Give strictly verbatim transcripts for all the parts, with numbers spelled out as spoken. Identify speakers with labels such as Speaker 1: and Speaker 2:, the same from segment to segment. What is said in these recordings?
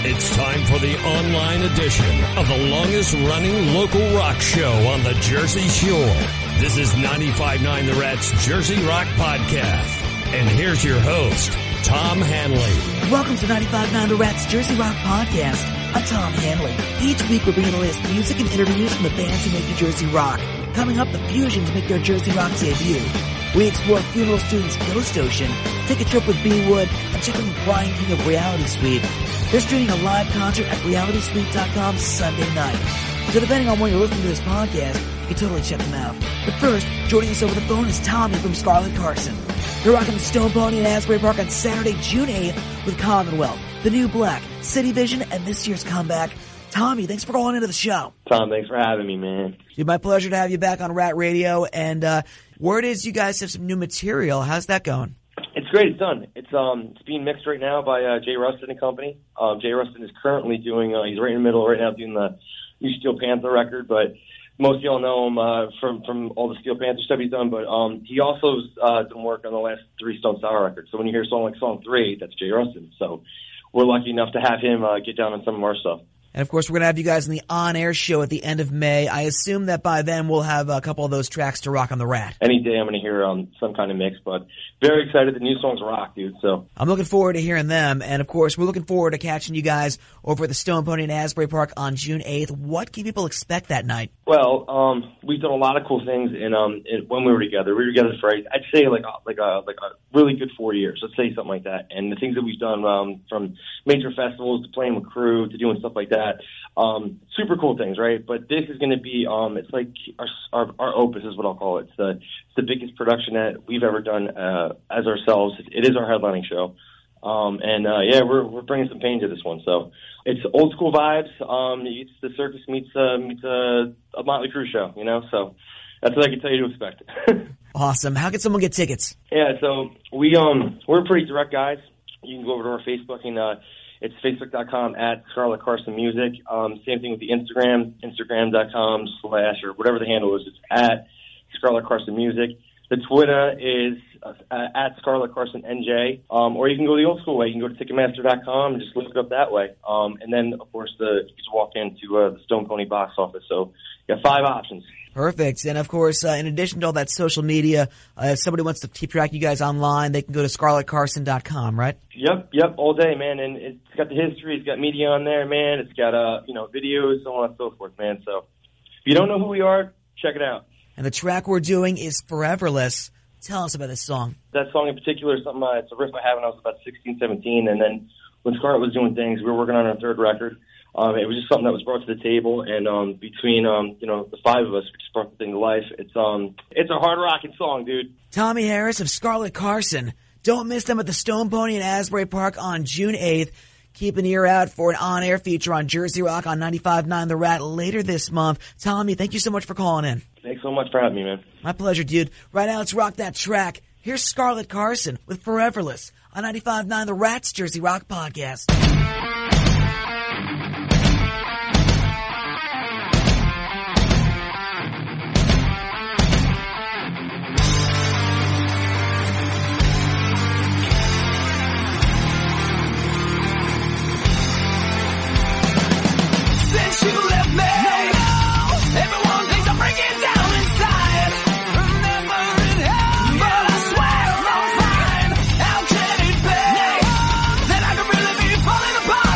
Speaker 1: It's time for the online edition of the longest-running local rock show on the Jersey Shore. This is ninety-five point nine The Rat's Jersey Rock Podcast. And here's your host, Tom Hanley.
Speaker 2: Welcome to ninety-five point nine The Rat's Jersey Rock Podcast. I'm Tom Hanley. Each week we're bringing the latest music and interviews from the bands who make New Jersey rock. Coming up, the Fusions make their Jersey Rock debut. We explore Funeral Students' Ghost Ocean, take a trip with B. Wood, and check in with Brian King of Reality Suite. They're streaming a live concert at reality suite dot com Sunday night. So depending on when you're listening to this podcast, you can totally check them out. But first, joining us over the phone is Tommy from Scarlet Carson. They're rocking the Stone Pony in Asbury Park on Saturday, June eighth with Commonwealth, The New Black, City Vision, and this year's comeback. Tommy, thanks for calling into the show.
Speaker 3: Tom, thanks for having me, man.
Speaker 2: Dude, my pleasure to have you back on Rat Radio. And uh, word is you guys have some new material. How's that going?
Speaker 3: It's great. It's done. It's um, it's being mixed right now by uh, Jay Rustin and Company. Um, Jay Rustin is currently doing. Uh, he's right in the middle right now doing the new Steel Panther record, but most of y'all know him uh, from from all the Steel Panther stuff he's done. But um, he also uh, done work on the last three Stone Sour records. So when you hear a song like Song Three, that's Jay Rustin. So we're lucky enough to have him uh, get down on some of our stuff.
Speaker 2: And, of course, we're going to have you guys in the on-air show at the end of May. I assume that by then we'll have a couple of those tracks to rock on the Rat.
Speaker 3: Any day I'm going to hear um, some kind of mix, but very excited. The new songs rock, dude. So
Speaker 2: I'm looking forward to hearing them. And, of course, we're looking forward to catching you guys over at the Stone Pony in Asbury Park on June eighth. What can people expect that night?
Speaker 3: Well, um, we've done a lot of cool things in, um, in, when we were together. We were together for, I'd say, like a, like a, like a really good four years. Let's say something like that. And the things that we've done um, from major festivals to playing with crew to doing stuff like that, um, super cool things, right? But this is going to be, um, it's like our, our our opus is what I'll call it. It's the, it's the biggest production that we've ever done uh, as ourselves. It is our headlining show. Um, and, uh, yeah, we're, we're bringing some pain to this one. So it's old school vibes. Um, it's the circus meets, uh, meets uh, a Motley Crue show, you know? So that's what I can tell you to expect.
Speaker 2: Awesome. How can someone get tickets?
Speaker 3: Yeah, so we, um, we're pretty direct guys. You can go over to our Facebook and, uh, it's facebook dot com at Scarlet Carson Music. Um, same thing with the Instagram, instagram dot com slash or whatever the handle is. It's at Scarlet Carson Music. The Twitter is uh, at Scarlet Carson N J. Um, or you can go the old school way. You can go to ticketmaster dot com and just look it up that way. Um, and then, of course, the, you just walk into uh, the Stone Pony box office. So you got five options.
Speaker 2: Perfect. And, of course, uh, in addition to all that social media, uh, if somebody wants to keep track of you guys online, they can go to scarlet carson dot com, right?
Speaker 3: Yep, yep, all day, man. And it's got the history. It's got media on there, man. It's got, uh, you know, videos, so on and so forth, man. So if you don't know who we are, check it out.
Speaker 2: And the track we're doing is Foreverless. Tell us about this song.
Speaker 3: That song in particular is something, uh, it's a riff I had when I was about sixteen, seventeen. And then when Scarlet was doing things, we were working on our third record. Um, it was just something that was brought to the table, and um, between um, you know the five of us, we just brought the thing to life. It's um, it's a hard rocking song, dude.
Speaker 2: Tommy Harris of Scarlet Carson. Don't miss them at the Stone Pony in Asbury Park on June eighth. Keep an ear out for an on-air feature on Jersey Rock on ninety-five point nine The Rat later this month. Tommy, thank you so much for calling in.
Speaker 3: Thanks so much for having me, man.
Speaker 2: My pleasure, dude. Right now, let's rock that track. Here's Scarlet Carson with Foreverless on ninety-five point nine The Rat's Jersey Rock Podcast.
Speaker 4: Since you left me, everyone thinks I'm breaking down inside. Remembering how, but I swear I'm fine. How can it be that I could really be falling apart?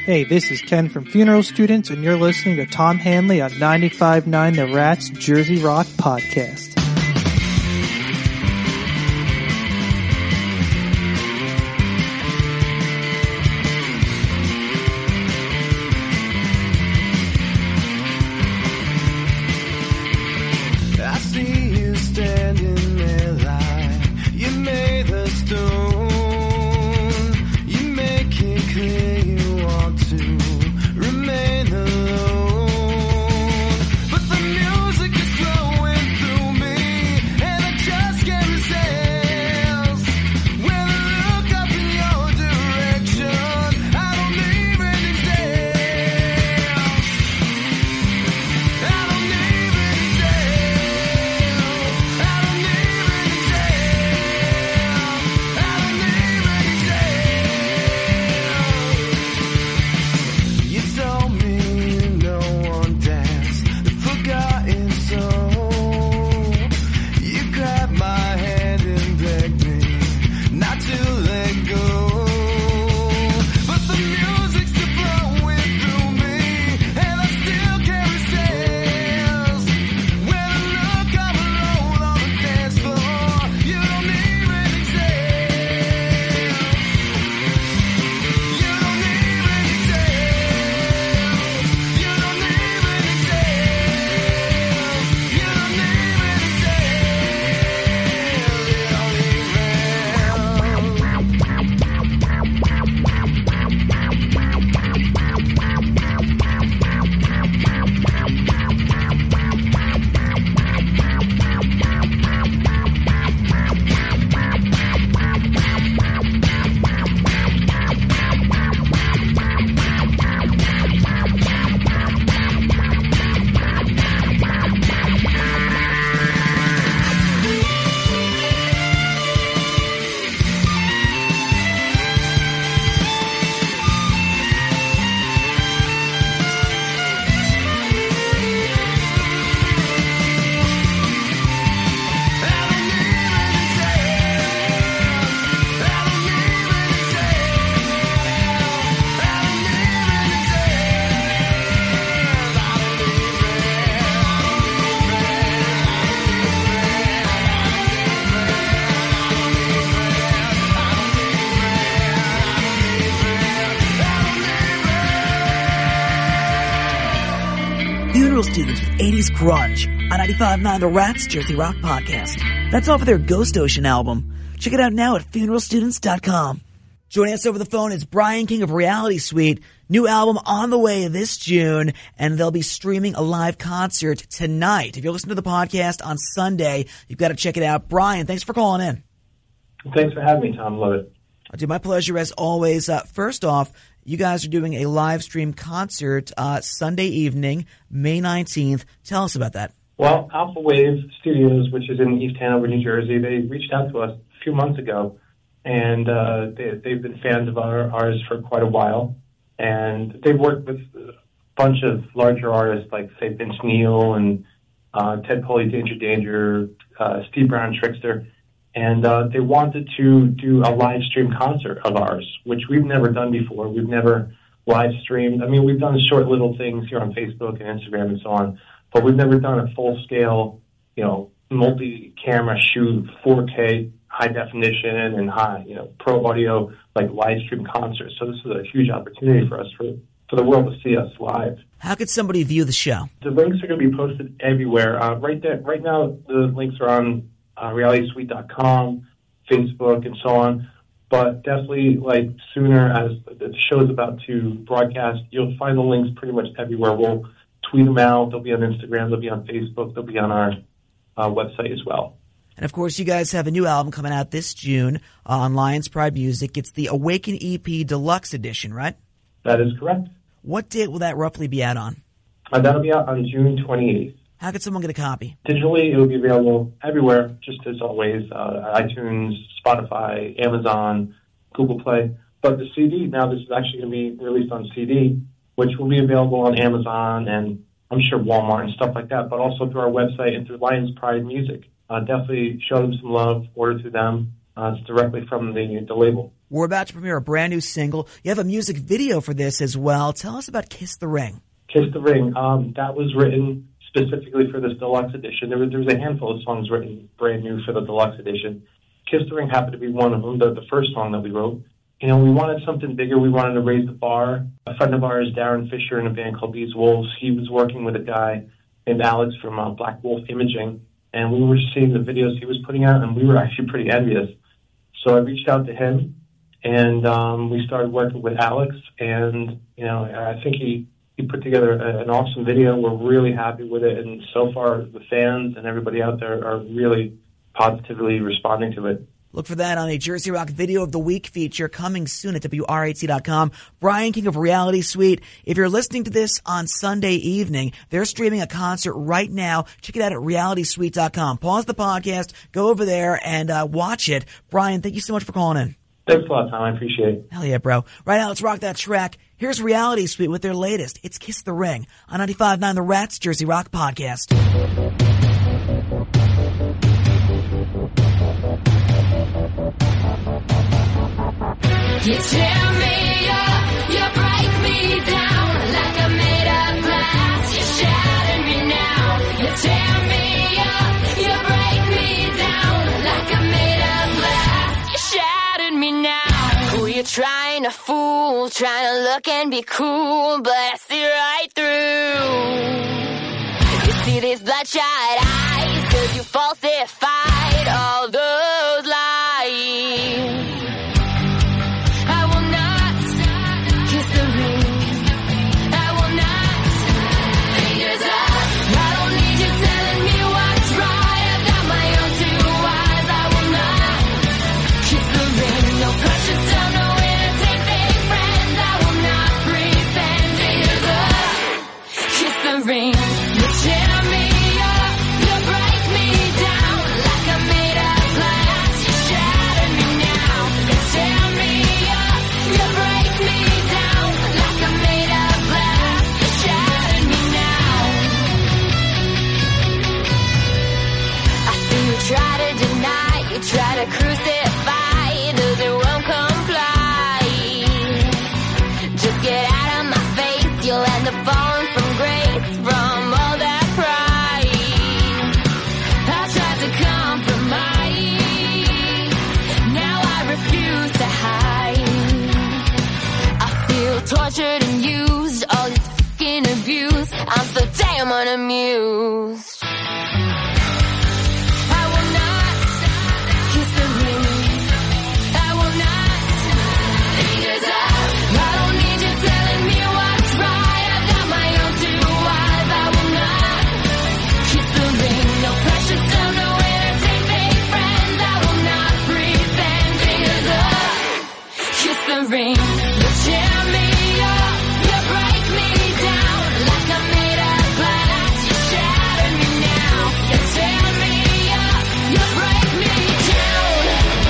Speaker 5: Hey, this is Ken from Funeral Students, and you're listening to Tom Hanley on ninety-five point nine The Rats Jersey Rock Podcast.
Speaker 4: I see you standing there like you made of stone. You make it clear you want to remain alone. But the music is flowing through me, and I just can't resist. When I look up in your direction, I don't even exist. I don't even exist. I don't even exist. I don't even exist. You told me no one danced the forgotten soul. You grabbed my hand and begged me not to let go. But the music's still flowing through me, and I still can't resist. When I look, I'm alone on the dance floor. You don't even exist. You don't even exist. You don't even exist. You don't even
Speaker 2: Funeral Students with eighties Grunge on ninety-five point nine The Rats Jersey Rock Podcast. That's off of their Ghost Ocean album. Check it out now at funeral students dot com. Joining us over the phone is Brian King of Reality Suite. New album on the way this June, and they'll be streaming a live concert tonight. If you're listening to the podcast on Sunday, you've got to check it out. Brian, thanks for calling in.
Speaker 6: Thanks for having me, Tom. Love it.
Speaker 2: Dude, my pleasure as always. Uh, first off, you guys are doing a live stream concert uh, Sunday evening, May nineteenth. Tell us about that.
Speaker 6: Well, Alpha Wave Studios, which is in East Hanover, New Jersey, they reached out to us a few months ago, and uh, they, they've been fans of our, ours for quite a while. And they've worked with a bunch of larger artists like, say, Vince Neil and uh, Ted Poley, Danger Danger, uh, Steve Brown, Trickster. And uh, they wanted to do a live stream concert of ours, which we've never done before. We've never live streamed. I mean, we've done short little things here on Facebook and Instagram and so on, but we've never done a full-scale, you know, multi-camera shoot, four K, high definition and high, you know, pro audio, like live stream concert. So this is a huge opportunity for us, for, for the world to see us live.
Speaker 2: How could somebody view the show?
Speaker 6: The links are going to be posted everywhere. Uh, right there, right now, the links are on uh, reality suite dot com, Facebook, and so on. But definitely, like, sooner as the show's about to broadcast, you'll find the links pretty much everywhere. We'll tweet them out. They'll be on Instagram. They'll be on Facebook. They'll be on our uh, website as well.
Speaker 2: And, of course, you guys have a new album coming out this June uh, on Lions Pride Music. It's the Awaken E P Deluxe Edition, right?
Speaker 6: That is correct.
Speaker 2: What date will that roughly be out on?
Speaker 6: Uh, that'll be out on June twenty-eighth.
Speaker 2: How could someone get a copy?
Speaker 6: Digitally, it'll be available everywhere, just as always, uh, iTunes, Spotify, Amazon, Google Play. But the C D, now this is actually going to be released on C D, which will be available on Amazon and I'm sure Walmart and stuff like that, but also through our website and through Lions Pride Music. Uh, definitely show them some love, order through them. Uh, it's directly from the, the label.
Speaker 2: We're about to premiere a brand new single. You have a music video for this as well. Tell us about Kiss the Ring.
Speaker 6: Kiss the Ring. Um, that was written specifically for this deluxe edition. There was, there was a handful of songs written brand new for the deluxe edition. Kiss the Ring happened to be one of them, the, the first song that we wrote. You know, we wanted something bigger. We wanted to raise the bar. A friend of ours, Darren Fisher, in a band called These Wolves, he was working with a guy named Alex from uh, Black Wolf Imaging, and we were seeing the videos he was putting out, and we were actually pretty envious. So I reached out to him, and um, we started working with Alex, and, you know, I think he, he put together a, an awesome video. We're really happy with it, and so far the fans and everybody out there are really positively responding to it.
Speaker 2: Look for that on a Jersey Rock Video of the Week feature coming soon at W R H C dot com. Brian King of Reality Suite. If you're listening to this on Sunday evening, they're streaming a concert right now. Check it out at reality suite dot com. Pause the podcast, go over there, and uh, watch it. Brian, thank you so much for calling in.
Speaker 6: Thanks a lot, Tom. I appreciate it.
Speaker 2: Hell yeah, bro. Right now, let's rock that track. Here's Reality Suite with their latest. It's Kiss the Ring on ninety-five point nine The Rats Jersey Rock Podcast.
Speaker 7: You tear me up, you break me down like a made of glass. You shatter me now. You tear me up, you break me down like a made of glass. You shattered me now. Who you trying to fool? Trying to look and be cool, but I see right through. You see these bloodshot eyes, 'cause you falsified all those lies. Ring. You tear me up, you break me down like a made of glass. You shatter me now. You tear me up, you break me down like a made of glass. You shatter me now. I see you try to deny, you try to crucify those who won't comply. Just get out of my face, you'll end up falling from grace. From all that pride, I tried to compromise. Now I refuse to hide. I feel tortured and used, all this fucking abuse. I'm so damn unamused. I will not kiss the ring. I will not. Fingers up. I don't need you telling me what's right. I've got my own two eyes. I will not kiss the ring. No pressure, tell no entertain fake friends. I will not pretend. Fingers up. Kiss the ring. You tear me up. You break me down like I'm made of glass. You shatter me now. You tear me up. You break me down.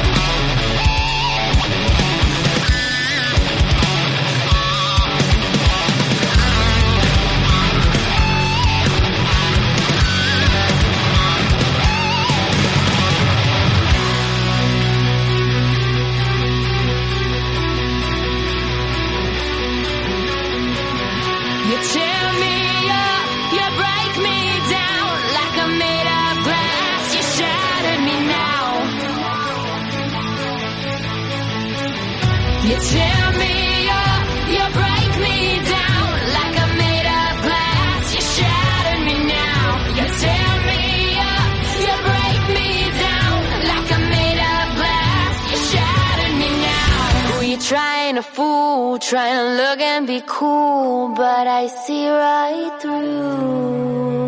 Speaker 7: You tear me up, you break me down like I'm made of glass. You shattered me now. You tear me up, you break me down like I'm made of glass. You shattered me now. You tear me up, you break me down like I'm made of glass. You shattered me now. Who you trying to fool? Trying to look and be cool, but I see right through.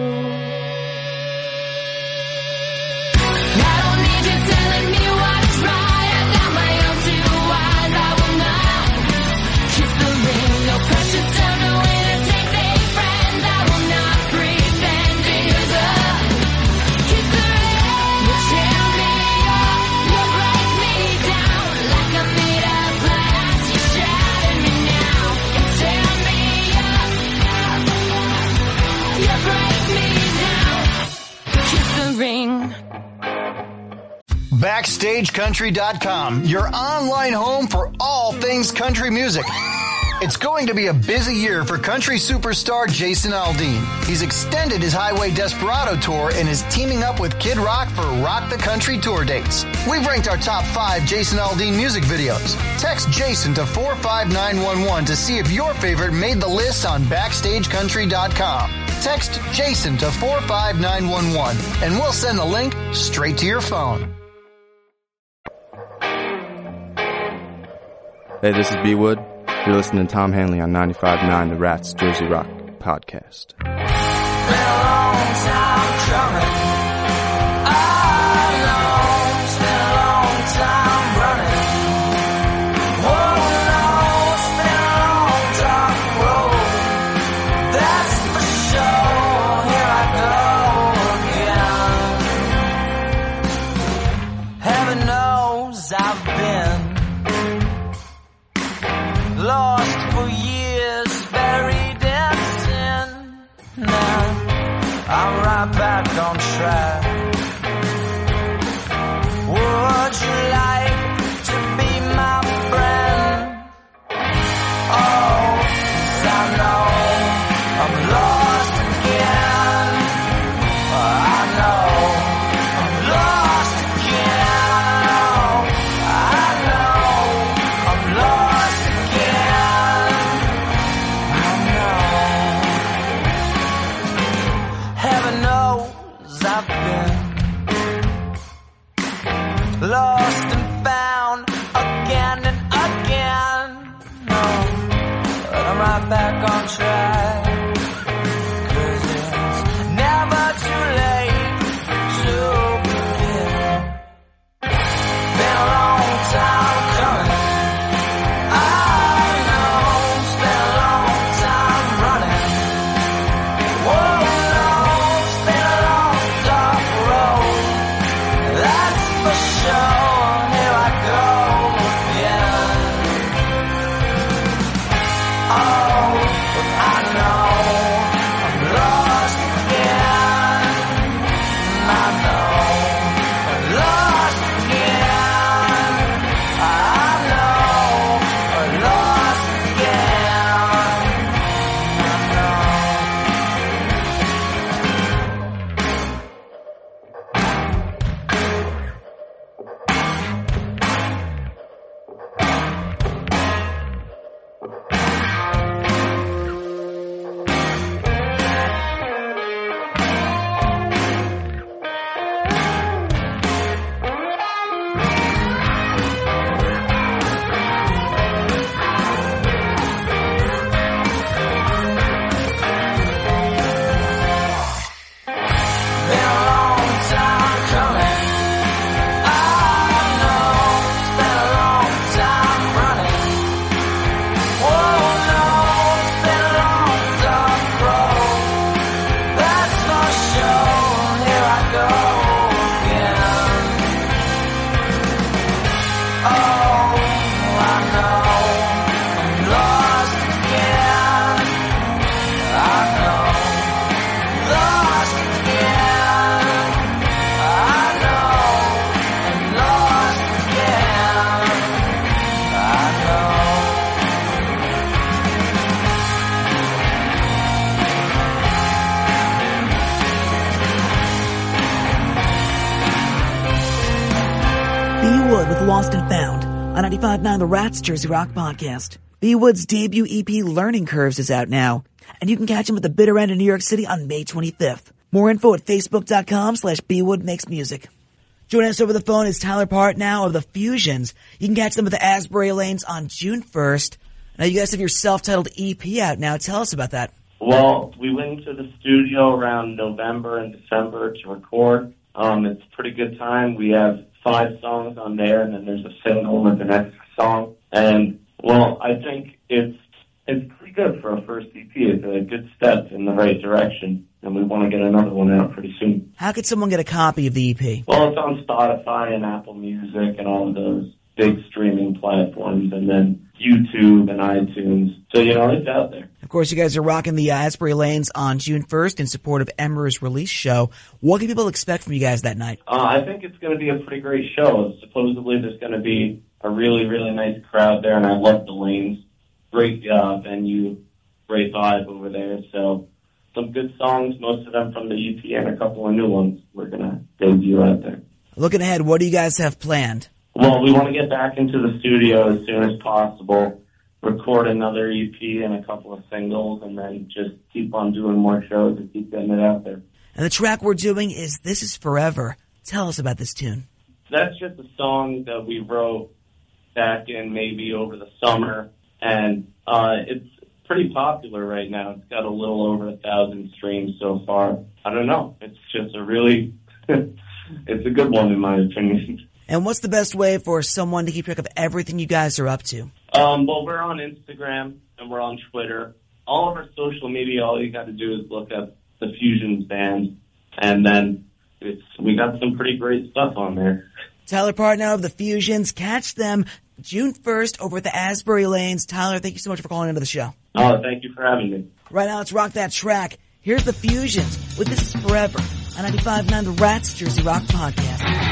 Speaker 7: I don't need you telling me what's right. I got my own two eyes. I will not kiss the ring. No pressure, tell no entertain fake friends. I will not pretend. Fingers up. Kiss the ring. You tear me up. You break me down like I'm made of glass. You shatter me now. You tear me up. You
Speaker 8: backstage country dot com, your online home for all things country music. It's going to be a busy year for country superstar Jason Aldean. He's extended his Highway Desperado tour and is teaming up with Kid Rock for Rock the Country tour dates. We've ranked our top five Jason Aldean music videos. Text Jason to four five nine one one to see if your favorite made the list on backstage country dot com. Text Jason to four five nine one one and we'll send the link straight to your phone.
Speaker 9: Hey, this is B. Wood. You're listening to Tom Hanley on ninety-five point nine The Rats Jersey Rock Podcast.
Speaker 4: Been a long time coming. I know it's been a long time running. Whoa, no, it's been a long dark road. That's for sure. Here I go again. Heaven knows I've been lost for years, buried in sin. Now I'm right back on track. Would you like to be my friend? Oh, 'cause I know I'm lost again. I know I'm lost again. I know I'm lost again. Heaven knows I've been lost and found again and again. No, but I'm right back on track. 'Cause it's never too late to begin. Been a long time coming. I know it's been a long time running. Whoa, no, it's been a long dark road. That's for sure. Here I go again. Oh, but I know I'm lost again. I know I'm lost again. I know I'm lost again. I know. Been a long time coming. I know it's been a long time running. Whoa, no, it's been a long dark road. That's for sure. Here I go again. Oh, I know I'm lost again. I know lost again. I know I'm lost again. I know.
Speaker 2: B. Wood with Lost and Found on ninety-five point nine The Rats Jersey Rock Podcast. B. Wood's debut E P Learning Curves is out now, and you can catch him at the Bitter End in New York City on May twenty-fifth. More info at facebook.com slash bwoodmakesmusic. Joining us over the phone is Tyler Part now of the Fusions. You can catch them at the Asbury Lanes on June first. Now you guys have your self-titled E P out now. Tell us about that.
Speaker 3: Well, we went into the studio around November and December to record. Um, it's a pretty good time. We have five songs on there, and then there's a single with the next song. And, well, I think it's it's pretty good for a first E P. It's a good step in the right direction, and we want to get another one out pretty soon.
Speaker 2: How could someone get a copy of the E P?
Speaker 3: Well, it's on Spotify and Apple Music and all of those big streaming platforms, and then YouTube and iTunes. So, you know, it's out there.
Speaker 2: Of course, you guys are rocking the uh, Asbury Lanes on June first in support of Emmer's release show. What can people expect from you guys that night?
Speaker 3: Uh, I think it's going to be a pretty great show. Supposedly there's going to be a really, really nice crowd there, and I love the Lanes. Great uh, venue, great vibe over there. So some good songs, most of them from the E P and a couple of new ones we're going to debut out there.
Speaker 2: Looking ahead, what do you guys have planned?
Speaker 3: Well, we want to get back into the studio as soon as possible, record another E P and a couple of singles, and then just keep on doing more shows and keep getting it out there.
Speaker 2: And the track we're doing is This Is Forever. Tell us about this tune.
Speaker 3: That's just a song that we wrote back in maybe over the summer, and uh, it's pretty popular right now. It's got a little over a thousand streams so far. I don't know. It's just a really, it's a good one in my opinion.
Speaker 2: And what's the best way for someone to keep track of everything you guys are up to?
Speaker 3: Um, well, we're on Instagram and we're on Twitter. All of our social media, all you got to do is look up the Fusions Band, and then it's we got some pretty great stuff on there.
Speaker 2: Tyler Partnow of the Fusions. Catch them June first over at the Asbury Lanes. Tyler, thank you so much for calling into the show.
Speaker 3: Oh, thank you for having me.
Speaker 2: Right now, let's rock that track. Here's the Fusions with This Is Forever on ninety-five point nine The Rats Jersey Rock Podcast.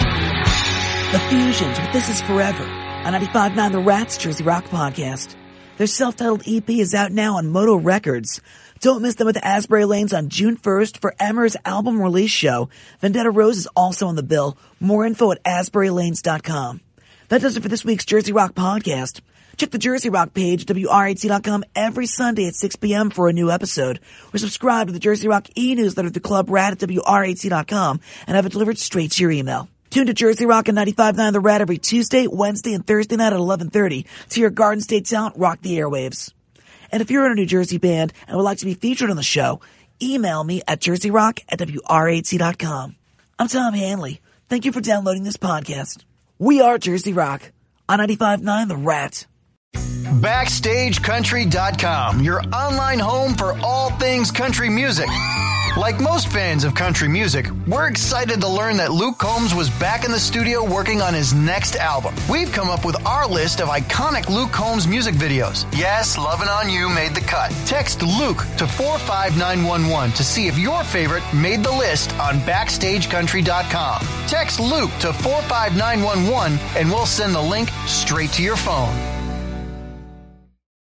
Speaker 2: Fusions with This Is Forever on ninety-five point nine The Rats Jersey Rock Podcast. Their self-titled E P is out now on Moto Records. Don't miss them at the Asbury Lanes on June first for Emmer's album release show. Vendetta Rose is also on the bill. More info at asbury lanes dot com. That does it for this week's Jersey Rock podcast. Check the Jersey Rock page at W R A T dot com every Sunday at six p.m. for a new episode. Or subscribe to the Jersey Rock e-newsletter at the Club Rat at W R A T dot com and have it delivered straight to your email. Tune to Jersey Rock on ninety-five point nine The Rat every Tuesday, Wednesday, and Thursday night at eleven thirty to hear Garden State talent rock the airwaves. And if you're in a New Jersey band and would like to be featured on the show, email me at jersey rock at W R A T dot com. I'm Tom Hanley. Thank you for downloading this podcast. We are Jersey Rock on ninety-five point nine The Rat.
Speaker 8: Backstage Country dot com, your online home for all things country music. Like most fans of country music, we're excited to learn that Luke Combs was back in the studio working on his next album. We've come up with our list of iconic Luke Combs music videos. Yes, Lovin' On You made the cut. Text Luke to four five nine one one to see if your favorite made the list on Backstage Country dot com. Text Luke to four five nine one one and we'll send the link straight to your phone.